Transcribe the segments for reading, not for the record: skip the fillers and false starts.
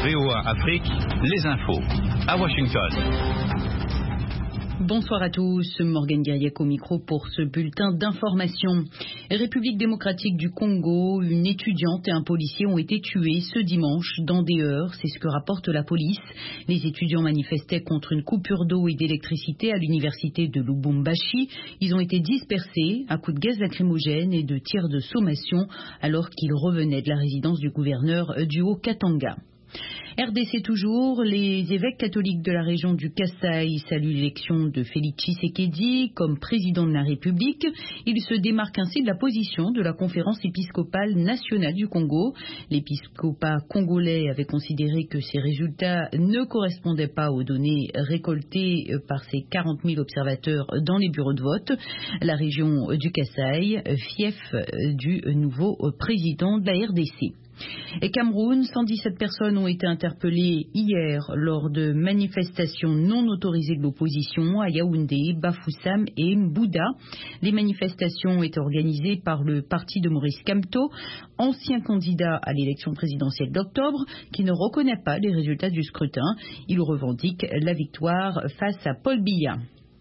VOA Afrique, les infos. À Washington. Bonsoir à tous, Morgane Guiriec au micro pour ce bulletin d'information. République démocratique du Congo, une étudiante et un policier ont été tués ce dimanche dans des heurts, c'est ce que rapporte la police. Les étudiants manifestaient contre une coupure d'eau et d'électricité à l'université de Lubumbashi. Ils ont été dispersés à coups de gaz lacrymogène et de tirs de sommation alors qu'ils revenaient de la résidence du gouverneur du Haut-Katanga. RDC toujours, les évêques catholiques de la région du Kasaï saluent l'élection de Félix Tshisekedi comme président de la République. Il se démarque ainsi de la position de la conférence épiscopale nationale du Congo. L'épiscopat congolais avait considéré que ces résultats ne correspondaient pas aux données récoltées par ces 40 000 observateurs dans les bureaux de vote. La région du Kasaï, fief du nouveau président de la RDC. Et Cameroun, 117 personnes ont été interpellées hier lors de manifestations non autorisées de l'opposition à Yaoundé, Bafoussam et Mbouda. Les manifestations étaient organisées par le parti de Maurice Kamto, ancien candidat à l'élection présidentielle d'octobre, qui ne reconnaît pas les résultats du scrutin. Il revendique la victoire face à Paul Biya.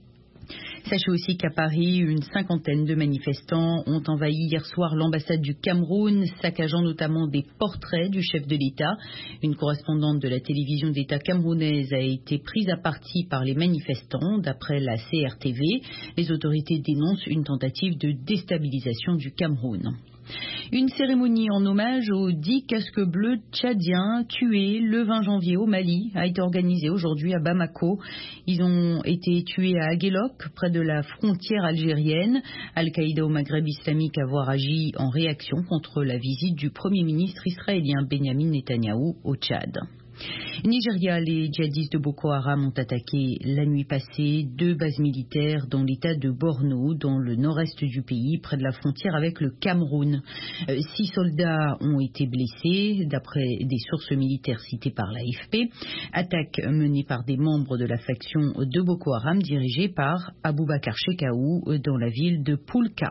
Sachez aussi qu'à Paris, une cinquantaine de manifestants ont envahi hier soir l'ambassade du Cameroun, saccageant notamment des portraits du chef de l'État. Une correspondante de la télévision d'État camerounaise a été prise à partie par les manifestants, d'après la CRTV. Les autorités dénoncent une tentative de déstabilisation du Cameroun. Une cérémonie en hommage aux 10 casques bleus tchadiens tués le 20 janvier au Mali a été organisée aujourd'hui à Bamako. Ils ont été tués à Aguelok, près de la frontière algérienne. Al-Qaïda au Maghreb islamique avoir agi en réaction contre la visite du Premier ministre israélien Benjamin Netanyahou au Tchad. Nigeria, les djihadistes de Boko Haram ont attaqué la nuit passée 2 bases militaires dans l'état de Borno, dans le nord-est du pays, près de la frontière avec le Cameroun. 6 soldats ont été blessés, d'après des sources militaires citées par l'AFP. Attaque menée par des membres de la faction de Boko Haram dirigée par Aboubakar Shekau dans la ville de Poulka.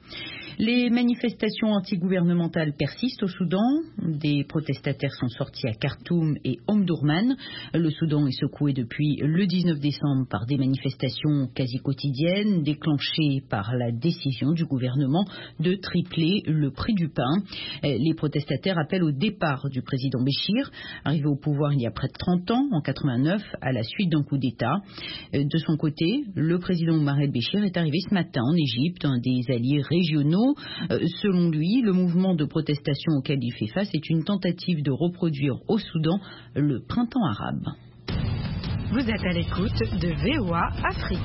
Les manifestations antigouvernementales persistent au Soudan. Des protestataires sont sortis à Khartoum et Omdurman. Le Soudan est secoué depuis le 19 décembre par des manifestations quasi quotidiennes déclenchées par la décision du gouvernement de tripler le prix du pain. Les protestataires appellent au départ du président Béchir, arrivé au pouvoir il y a près de 30 ans, en 89, à la suite d'un coup d'État. De son côté, le président Omar el-Béchir est arrivé ce matin en Égypte, un des alliés régionaux. Selon lui, le mouvement de protestation auquel il fait face est une tentative de reproduire au Soudan le printemps arabe. Vous êtes à l'écoute de VOA Afrique.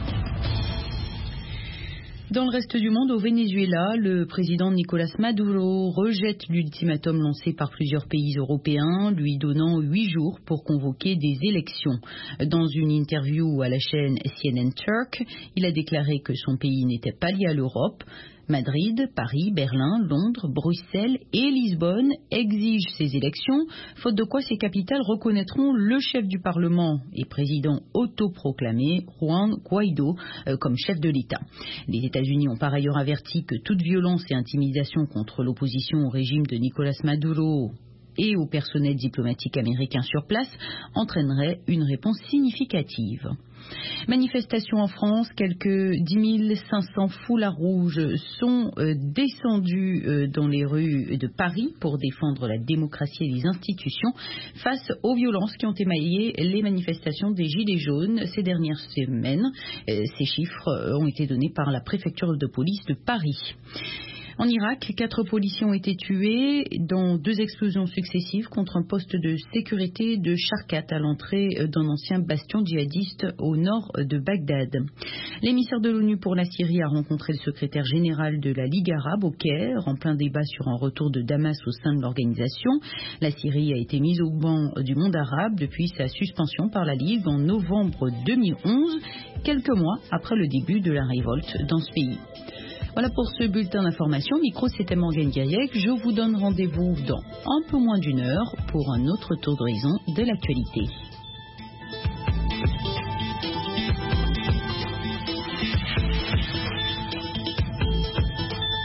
Dans le reste du monde, au Venezuela, le président Nicolás Maduro rejette l'ultimatum lancé par plusieurs pays européens, lui donnant 8 jours pour convoquer des élections. Dans une interview à la chaîne CNN Turk, il a déclaré que son pays n'était pas lié à l'Europe. Madrid, Paris, Berlin, Londres, Bruxelles et Lisbonne exigent ces élections, faute de quoi ces capitales reconnaîtront le chef du Parlement et président autoproclamé, Juan Guaidó, comme chef de l'État. Les États-Unis ont par ailleurs averti que toute violence et intimidation contre l'opposition au régime de Nicolás Maduro et au personnel diplomatique américain sur place entraînerait une réponse significative. Manifestation en France, quelques 10 500 foulards rouges sont descendus dans les rues de Paris pour défendre la démocratie et les institutions face aux violences qui ont émaillé les manifestations des Gilets jaunes ces dernières semaines. Ces chiffres ont été donnés par la préfecture de police de Paris. En Irak, 4 policiers ont été tués dans 2 explosions successives contre un poste de sécurité de Charkat à l'entrée d'un ancien bastion djihadiste au nord de Bagdad. L'émissaire de l'ONU pour la Syrie a rencontré le secrétaire général de la Ligue arabe au Caire en plein débat sur un retour de Damas au sein de l'organisation. La Syrie a été mise au banc du monde arabe depuis sa suspension par la Ligue en novembre 2011, quelques mois après le début de la révolte dans ce pays. Voilà pour ce bulletin d'information. Micro, c'était Morgane Guiriec. Je vous donne rendez-vous dans un peu moins d'une heure pour un autre tour d'horizon de l'actualité.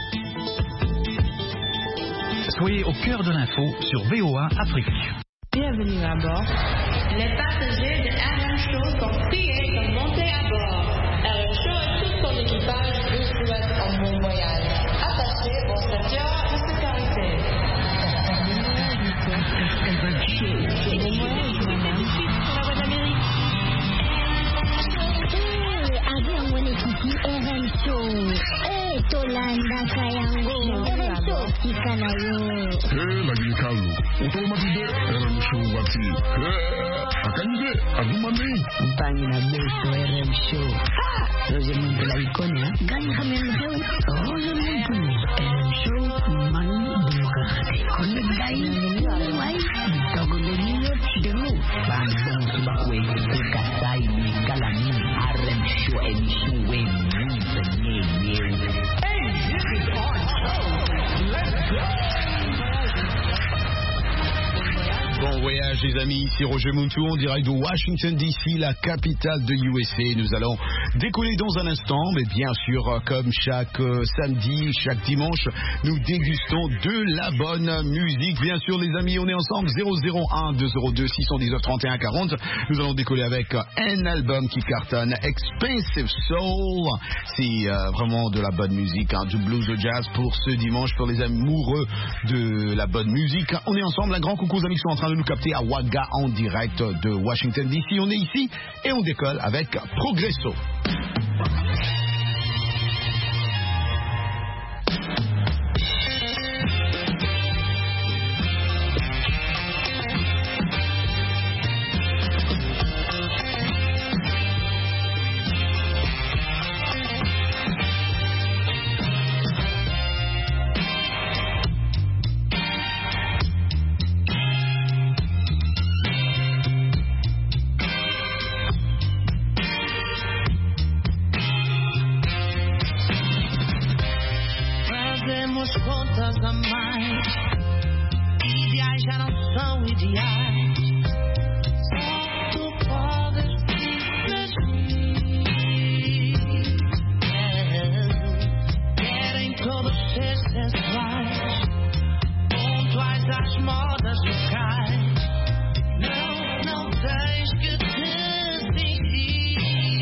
Soyez au cœur de l'info sur VOA Afrique. Bienvenue. bienvenue à bord. Les passagers de RM Show sont priés de monter à bord. RM Show et tout son équipage vous souhaitent un bon voyage. Attachez vos ceintures de sécurité. RM Show. Tolanda kayango. RM Show fika na yo. Lagi kalu. Otomatis deh RM Show bati. Akan deh aku mana? Pangi na beso RM Show. Roger Muntu la ikonia. Gani kami show. Roger Muntu. RM Show mani buka. Kone gai. Wai. Togo le niyo dulu. Bandung sebakwe. Kasai ni kalani. RM Show emission we. Bon voyage les amis, ici Roger Muntu en direct de Washington DC, la capitale de USA. Nous allons décoller dans un instant, mais bien sûr comme chaque samedi, chaque dimanche, nous dégustons de la bonne musique. Bien sûr les amis, on est ensemble 001 202 619 31 40. Nous allons décoller avec un album qui cartonne, Expensive Soul. C'est vraiment de la bonne musique, hein, du blues, au jazz pour ce dimanche, pour les amoureux de la bonne musique. On est ensemble, un grand coucou aux amis qui sont en train de nous capter à Wagga en direct de Washington DC. On est ici et on décolle avec Progresso. Contas a mais, ideais já não são ideais. Só tu podes dizer. Querem todos ser sensuais, pontuais às modas locais. Não tens que te sentir.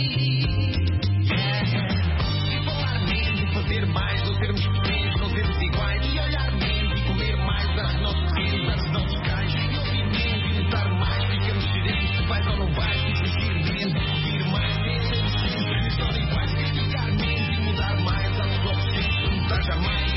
E falar menos e fazer mais, não termos pequenos, não termos iguais. E olhar menos e comer mais, dar aos nossos filhos, dar aos nossos cães. E ouvir menos e notar mais, ficamos sedentos, se vais ou não vais. E fugir menos e ouvir mais, sempre são iguais. Criticar menos e mudar mais, aos nossos filhos, não mudar jamais.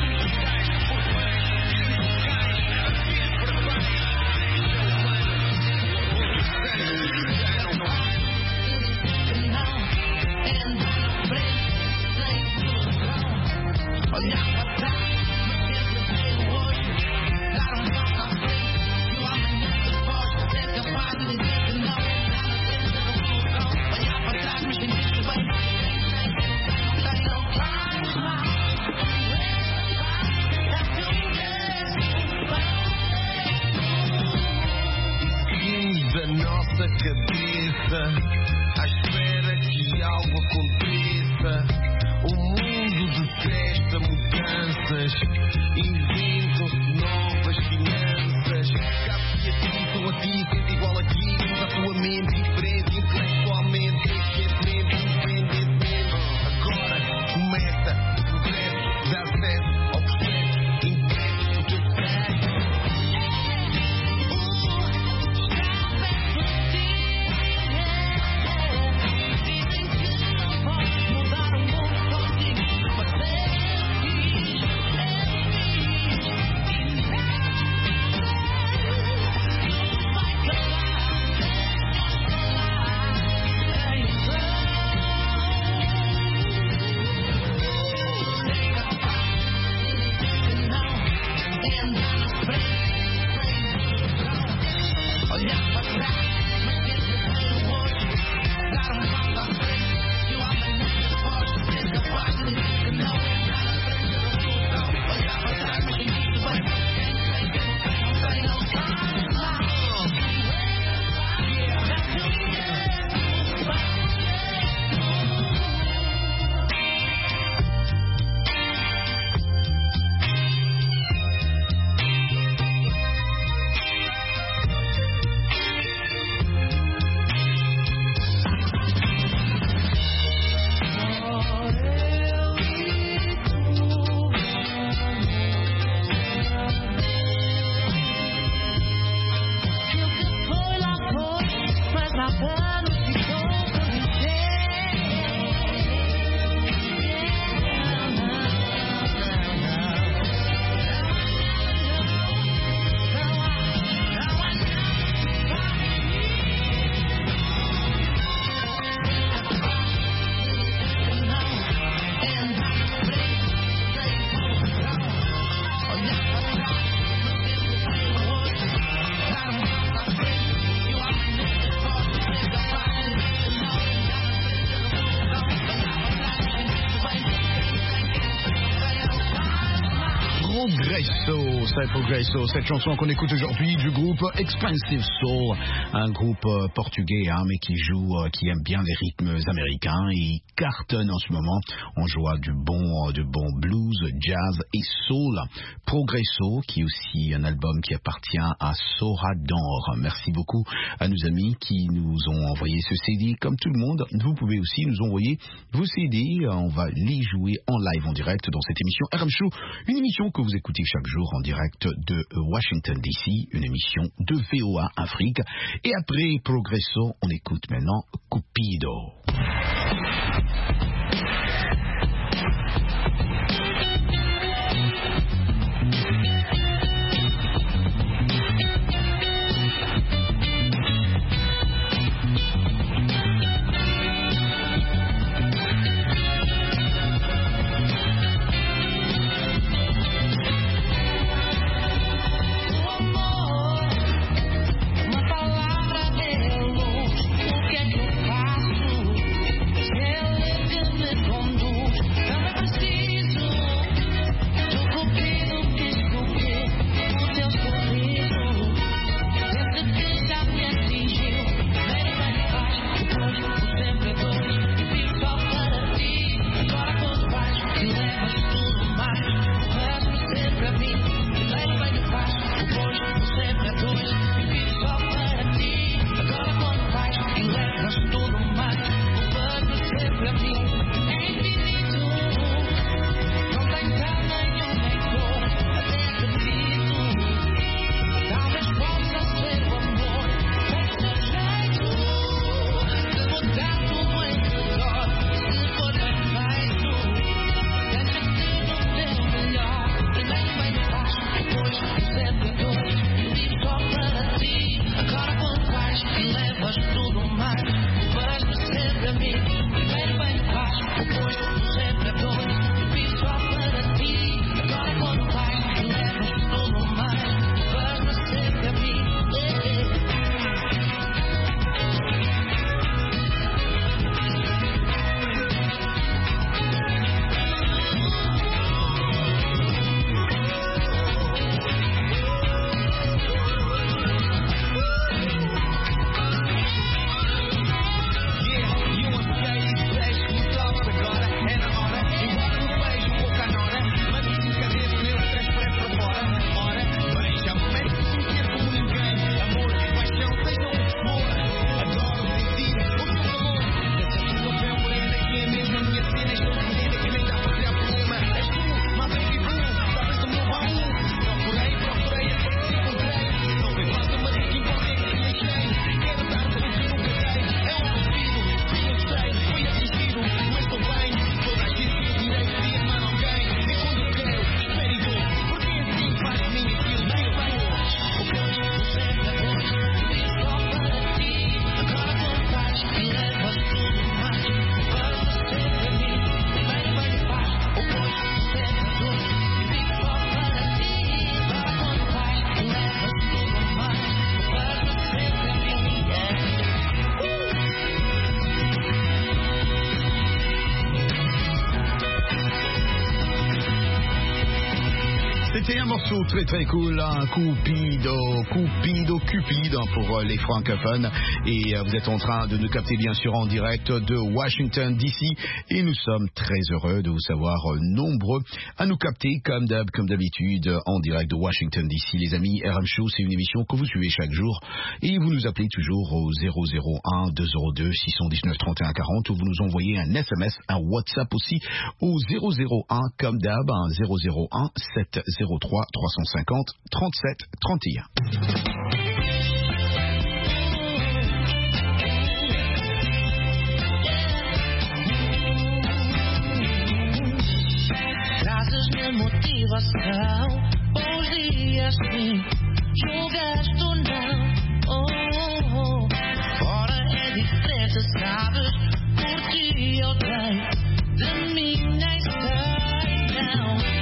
Da nossa cabeça, à espera que algo aconteça. O mundo detesta mudanças, inventam-se novas finanças. Cabe-se a ti, sou a ti, sente igual a ti, usa a tua mente diferente, intelectualmente, conscientemente, independentemente. Agora começa o progresso, dá acesso ao processo, empresta o teu sucesso. c'est Progresso, cette chanson qu'on écoute aujourd'hui du groupe Expensive Soul, un groupe portugais mais qui aime bien les rythmes américains et cartonne en ce moment. On joue du bon blues, jazz et soul. Progresso, qui est aussi un album qui appartient à Sorador. Merci beaucoup à nos amis qui nous ont envoyé ce CD. Comme tout le monde, vous pouvez aussi nous envoyer vos CD. On va les jouer en live, en direct dans cette émission RM Show, une émission que vous écoutez chaque jour en direct de Washington DC, une émission de VOA Afrique. Et après Progresso, on écoute maintenant Cupido. C'était un morceau très très cool, un Cupido pour les francophones. Et vous êtes en train de nous capter bien sûr en direct de Washington DC. Et nous sommes très heureux de vous savoir nombreux à nous capter comme d'habitude en direct de Washington DC. Les amis, RM Show, c'est une émission que vous suivez chaque jour. Et vous nous appelez toujours au 001 202 619 31 40 ou vous nous envoyez un SMS, un WhatsApp aussi au 001 comme d'hab, 001 703 350 37 31. Trazes-me motivação, bons dias sim, julgaste ou não. Fora é diferente, sabes, por ti eu tenho, de mim nem sei, não.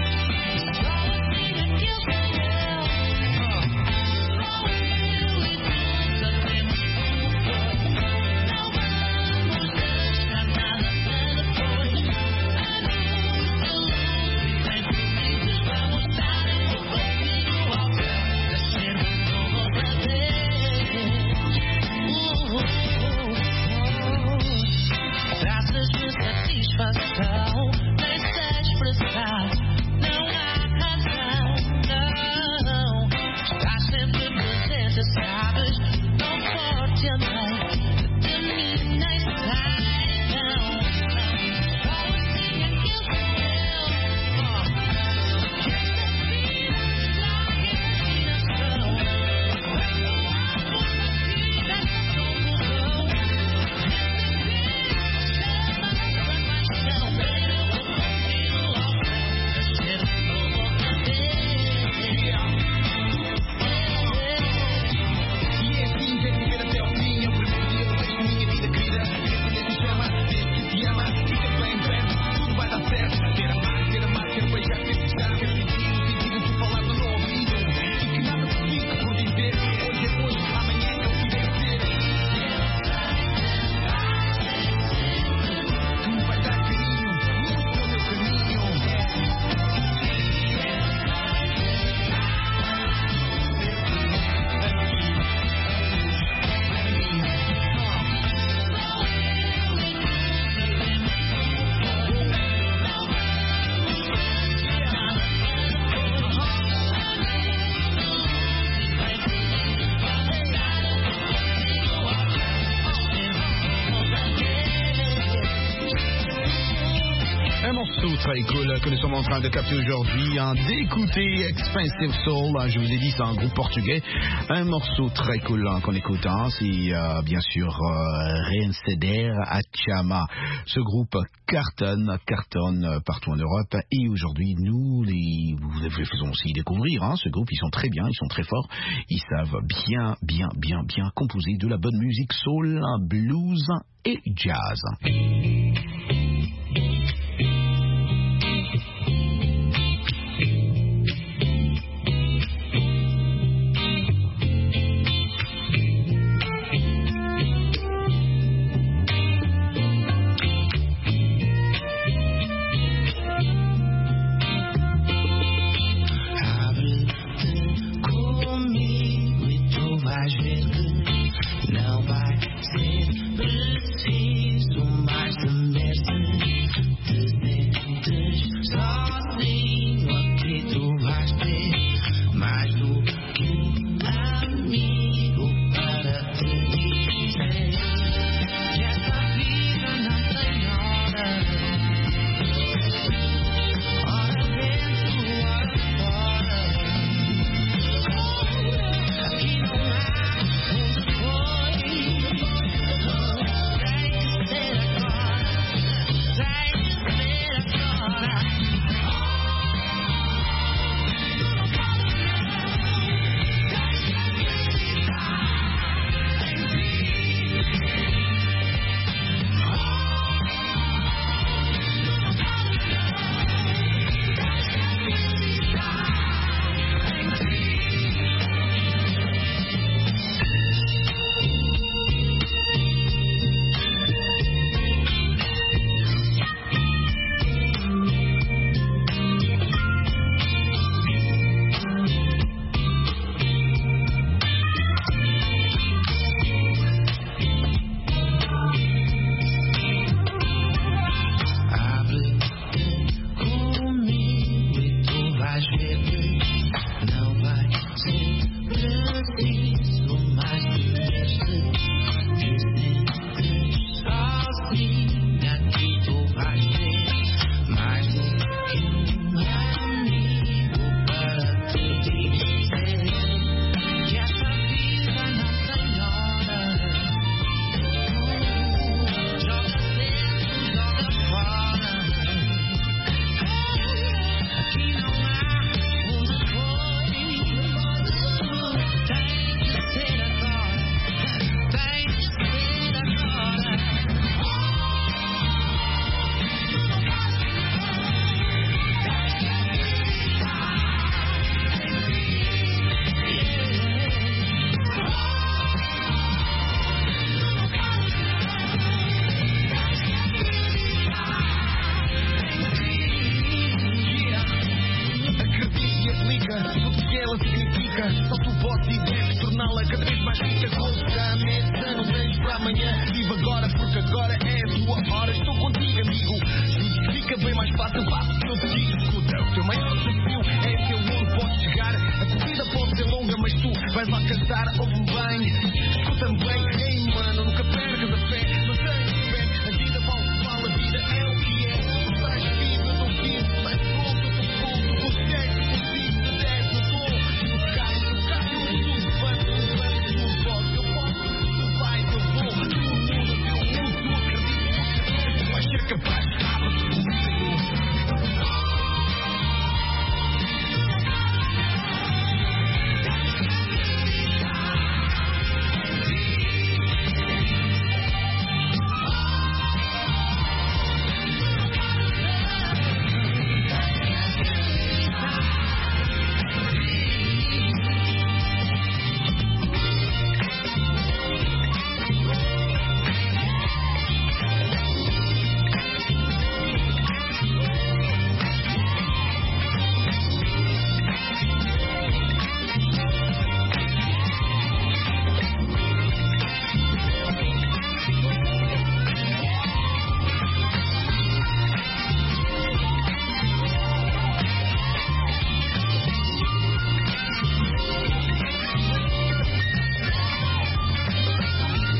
morceau très cool que nous sommes en train de capter aujourd'hui, d'écouter Expensive Soul, je vous ai dit c'est un groupe portugais, un morceau très cool qu'on écoute, c'est bien sûr Reinceder a Chama. Ce groupe cartonne partout en Europe et aujourd'hui nous les faisons aussi découvrir ce groupe, ils sont très bien, ils sont très forts, ils savent bien composer de la bonne musique soul, blues et jazz.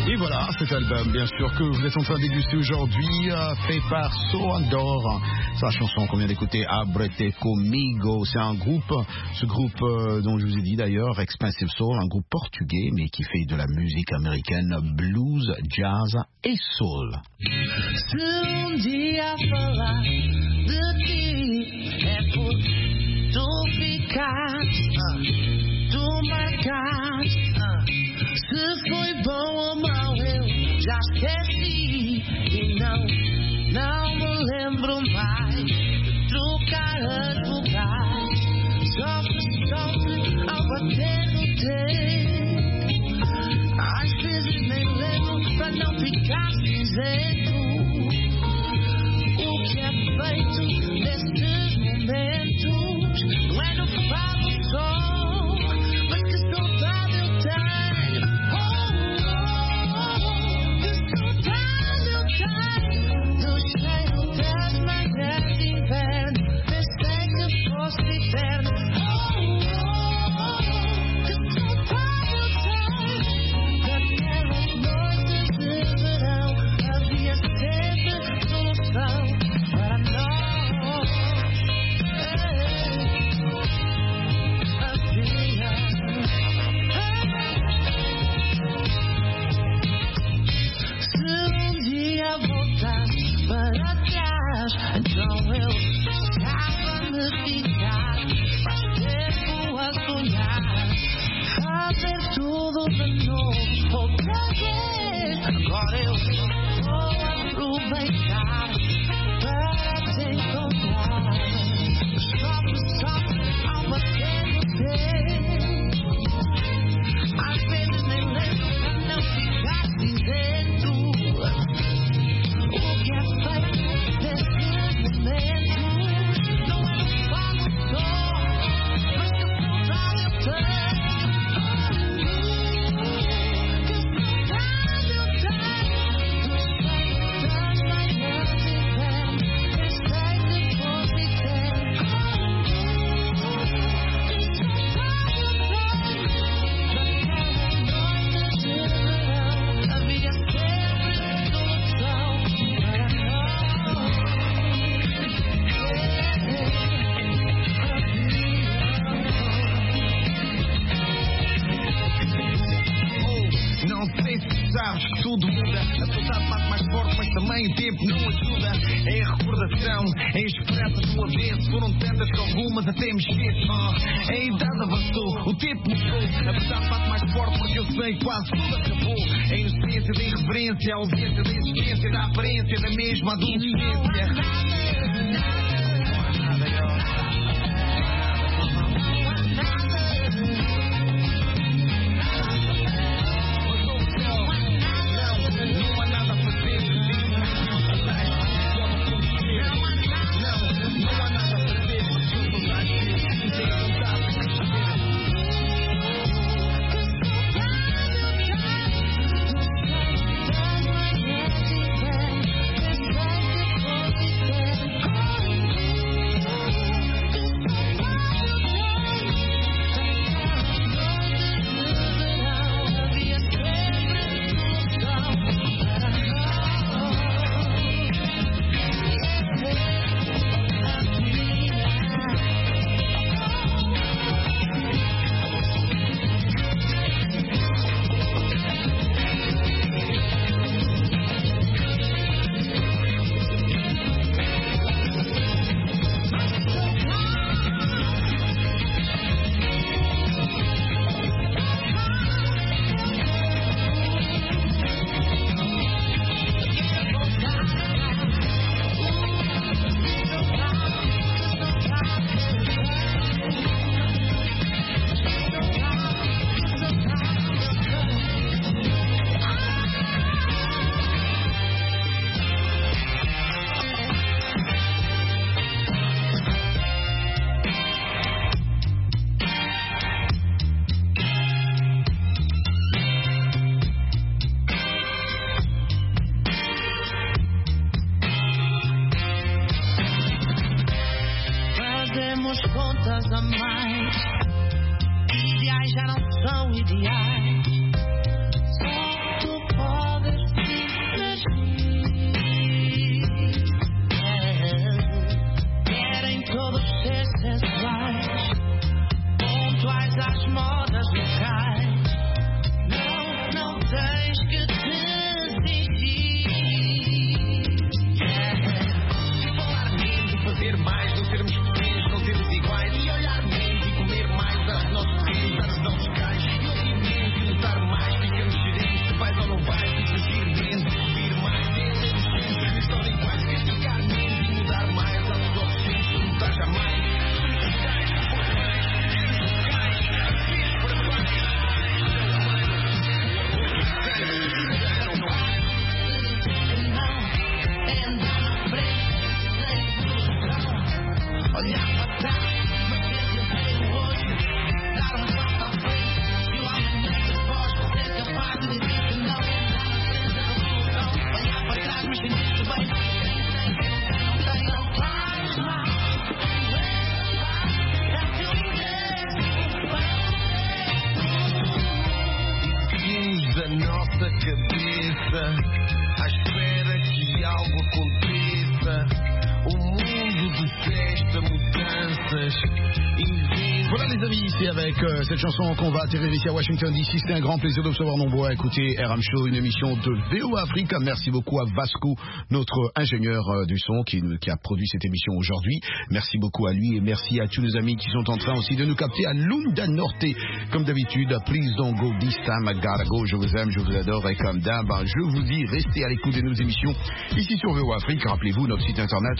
Et voilà, cet album, bien sûr, que vous êtes en train de déguster aujourd'hui, fait par So Andor. C'est la chanson qu'on vient d'écouter, Abrete Comigo. C'est un groupe, ce groupe dont je vous ai dit d'ailleurs, Expensive Soul, un groupe portugais, mais qui fait de la musique américaine, blues, jazz et soul. Se dia falar de ti é por tu ficaste, tu marcaste. Se foi bom ou mau eu já esqueci e não me lembro mais de trocar as vogais. Sofre ao bater no tempo. Às vezes nem lembro para não ficar cinzento. O que é feito nesses momentos não é no fado só, mas que saudade eu tenho. Que saudade eu tenho do cheiro das manhãs de inverno. Pensei que fosse eterno. Que saudade eu tenho daquelas noites de verão. Havia sempre solução para nós. Se um dia voltasse para trás, então eu deixava-me ficar. Faz tempo a sonhar, fazer tudo de novo outra vez. Agora eu vou aproveitar para te encontrar. Sofre ao bater no tempo. Às vezes nem lembro para não ficar cinzento. O que é feito nesses momentos não é no fado só, mas que saudade eu tenho. Que saudade eu tenho do cheiro das manhãs de inverno. Pensei que fosse eterno. Que saudade eu tenho daquelas noites de verão. Havia sempre solução para Não sei se sabes que tudo muda. A saudade bate mais forte, mas também o tempo não ajuda. É a recordação, é a esperança do avesso. Foram tantas que algumas até me esqueço. A idade avançou, o tempo mudou. A verdade bate mais forte porque eu sei que quase tudo acabou. A inocência da irreverência, a ausência da existência, da aparência da mesma adolescência. Pensei que fosse eterno. cabeça, à espera que algo aconteça. O mundo detesta mudanças. Voilà les amis, c'est avec cette chanson qu'on va atterrir ici à Washington DC. C'était un grand plaisir de vous savoir nombreux à écouter RM Show, une émission de VOA Africa. Merci beaucoup à Vasco, notre ingénieur du son qui a produit cette émission aujourd'hui. Merci beaucoup à lui et merci à tous nos amis qui sont en train aussi de nous capter à Lunda Norte. Comme d'habitude, please don't go this time, I gotta go. Je vous aime, je vous adore et comme d'hab, je vous dis, restez à l'écoute de nos émissions ici sur VOA Africa. Rappelez-vous notre site internet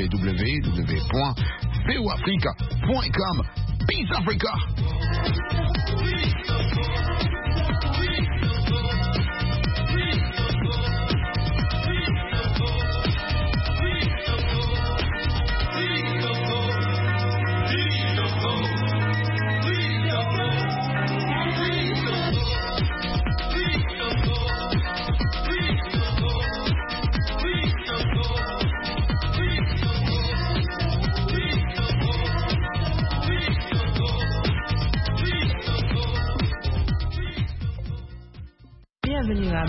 www.voafrica.com. Peace Africa!